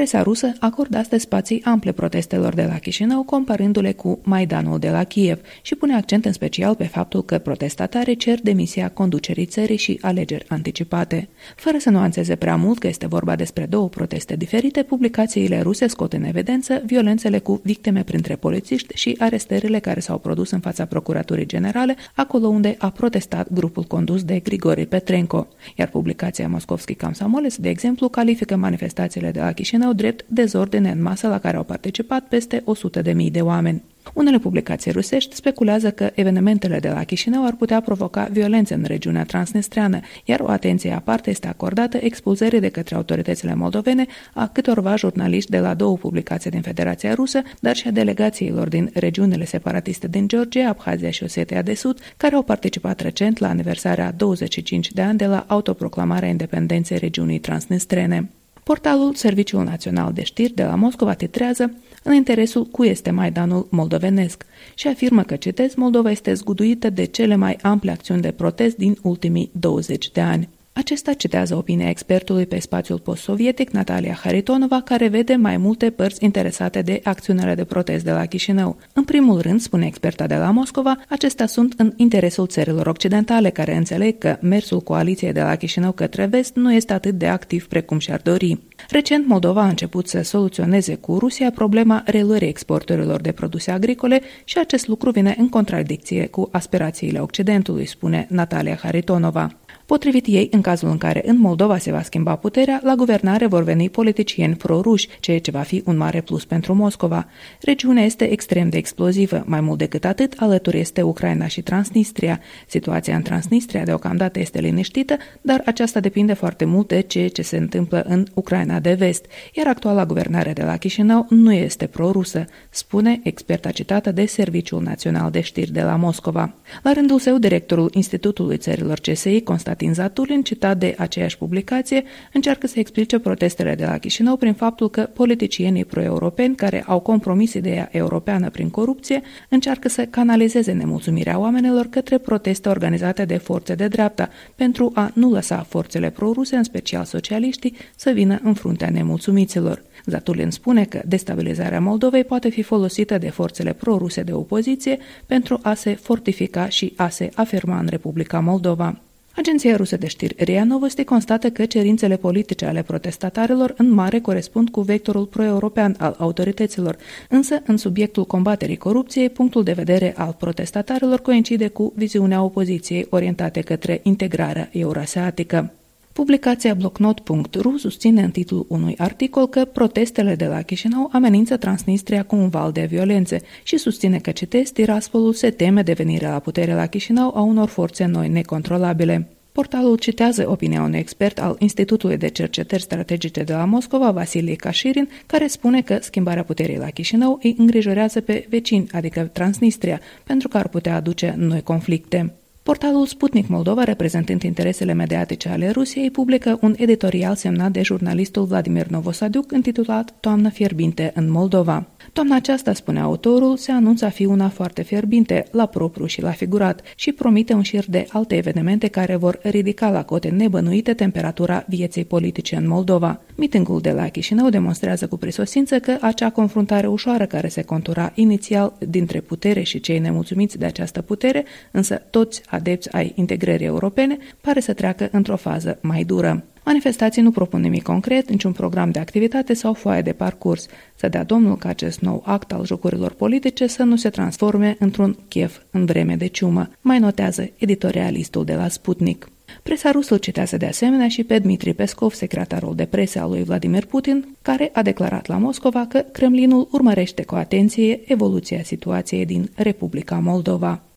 Presa rusă acordă astăzi spații ample protestelor de la Chișinău, comparându-le cu Maidanul de la Kiev și pune accent în special pe faptul că protestatarii cer demisia conducerii țării și alegeri anticipate. Fără să nuanțeze prea mult că este vorba despre două proteste diferite, publicațiile ruse scot în evidență violențele cu victime printre polițiști și arestările care s-au produs în fața Procuraturii Generale, acolo unde a protestat grupul condus de Grigori Petrenko. Iar publicația Moskovski Komsomolets, de exemplu, califică manifestațiile de la Chișinău drept dezordine în masă la care au participat peste 100.000 de oameni. Unele publicații rusești speculează că evenimentele de la Chișinău ar putea provoca violențe în regiunea transnistreană, iar o atenție aparte este acordată expulzării de către autoritățile moldovene a câtorva jurnaliști de la două publicații din Federația Rusă, dar și a delegațiilor din regiunile separatiste din Georgia, Abhazia și Osetia de Sud, care au participat recent la aniversarea 25 de ani de la autoproclamarea independenței regiunii transnistrene. Portalul Serviciul Național de Știri de la Moscova titrează "În interesul cui este Maidanul moldovenesc" și afirmă că, citez, Moldova este zguduită de cele mai ample acțiuni de protest din ultimii 20 de ani. Acesta citează opinia expertului pe spațiul post-sovietic, Natalia Haritonova, care vede mai multe părți interesate de acțiunile de protest de la Chișinău. În primul rând, spune experta de la Moscova, acestea sunt în interesul țărilor occidentale, care înțeleg că mersul coaliției de la Chișinău către vest nu este atât de activ precum și-ar dori. Recent, Moldova a început să soluționeze cu Rusia problema reluării exporturilor de produse agricole și acest lucru vine în contradicție cu aspirațiile Occidentului, spune Natalia Haritonova. Potrivit ei, în cazul în care în Moldova se va schimba puterea, la guvernare vor veni politicieni pro-ruși, ceea ce va fi un mare plus pentru Moscova. Regiunea este extrem de explozivă. Mai mult decât atât, alături este Ucraina și Transnistria. Situația în Transnistria deocamdată este liniștită, dar aceasta depinde foarte mult de ceea ce se întâmplă în Ucraina de vest, iar actuala guvernare de la Chișinău nu este pro-rusă, spune experta citată de Serviciul Național de Știri de la Moscova. La rândul său, directorul Institutului Țărilor CSI, Constantin Zatulin, citat de aceeași publicație, încearcă să explice protestele de la Chișinău prin faptul că politicienii pro-europeni care au compromis ideea europeană prin corupție încearcă să canalizeze nemulțumirea oamenilor către proteste organizate de forțe de dreapta pentru a nu lăsa forțele pro-ruse, în special socialiștii, să vină în fruntea nemulțumiților. Zatulin spune că destabilizarea Moldovei poate fi folosită de forțele pro-ruse de opoziție pentru a se fortifica și a se afirma în Republica Moldova. Agenția rusă de știri RIA Novosti constată că cerințele politice ale protestatarilor în mare corespund cu vectorul pro-european al autorităților, însă în subiectul combaterii corupției, punctul de vedere al protestatarilor coincide cu viziunea opoziției orientate către integrarea euroasiatică. Publicația blocnot.ru susține în titlul unui articol că protestele de la Chișinău amenință Transnistria cu un val de violențe și susține că, citesc, Tiraspolul se teme de venirea la putere la Chișinău a unor forțe noi necontrolabile. Portalul citează opinia unui expert al Institutului de Cercetări Strategice de la Moscova, Vasilii Cașirin, care spune că schimbarea puterii la Chișinău îi îngrijorează pe vecini, adică Transnistria, pentru că ar putea aduce noi conflicte. Portalul Sputnik Moldova, reprezentând interesele mediatice ale Rusiei, publică un editorial semnat de jurnalistul Vladimir Novosadiuc intitulat "Toamnă fierbinte în Moldova". Toamna aceasta, spune autorul, se anunță a fi una foarte fierbinte, la propriu și la figurat, și promite un șir de alte evenimente care vor ridica la cote nebănuite temperatura vieții politice în Moldova. Mitingul de la Chișinău demonstrează cu prisosință că acea confruntare ușoară care se contura inițial dintre putere și cei nemulțumiți de această putere, însă toți adepți ai integrării europene, pare să treacă într-o fază mai dură. Manifestații nu propun nimic concret, niciun program de activitate sau foaie de parcurs. Să dea Domnul ca acest nou act al jocurilor politice să nu se transforme într-un chef în vreme de ciumă, mai notează editorialistul de la Sputnik. Presa rusă citează de asemenea și pe Dmitri Peskov, secretarul de presă al lui Vladimir Putin, care a declarat la Moscova că Kremlinul urmărește cu atenție evoluția situației din Republica Moldova.